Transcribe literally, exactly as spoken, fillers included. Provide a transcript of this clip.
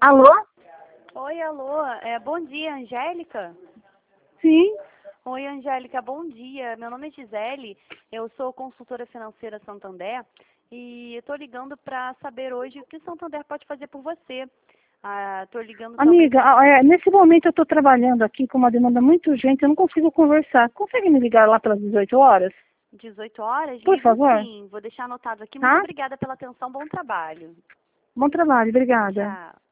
Alô? Oi, alô. É, bom dia, Angélica? Sim. Oi, Angélica, bom dia. Meu nome é Gisele, eu sou consultora financeira Santander e estou ligando para saber hoje o que Santander pode fazer por você. Estou ligando também... Amiga, ah, é, nesse momento eu estou trabalhando aqui com uma demanda muito urgente, eu não consigo conversar. Consegue me ligar lá pelas dezoito horas? dezoito horas? Por Ligo favor? sim, vou deixar anotado aqui. Muito Tá? obrigada pela atenção, bom trabalho. Bom trabalho, obrigada. Tchau.